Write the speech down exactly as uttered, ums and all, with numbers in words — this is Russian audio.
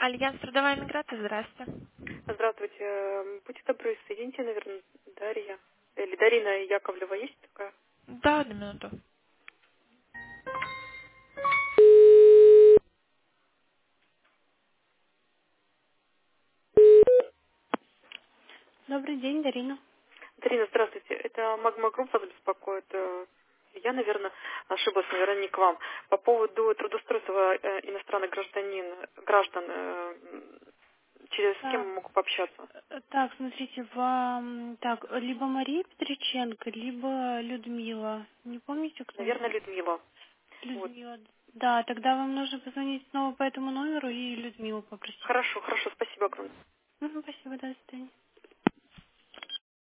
Альянс трудовая миграция, здравствуйте. Здравствуйте. Э, Будьте добры, соедините, наверное, Дарья. Или Дарина Яковлева есть такая? Да, одну минуту. Добрый день, Дарина. Дарина, здравствуйте. Это Магма Групп вас беспокоит. Э, Я, наверное, ошиблась, наверное, не к вам. По поводу трудоустройства э, иностранных гражданин, граждан, э, через Так, кем могу пообщаться? э, так, смотрите, вам так, либо Мария Петриченко, либо Людмила. Не помните, кто? Наверное, Людмила. Вот. Людмила. Да, тогда вам нужно позвонить снова по этому номеру и Людмилу попросить. Хорошо, хорошо, спасибо огромное. Мгм, спасибо, до свидания.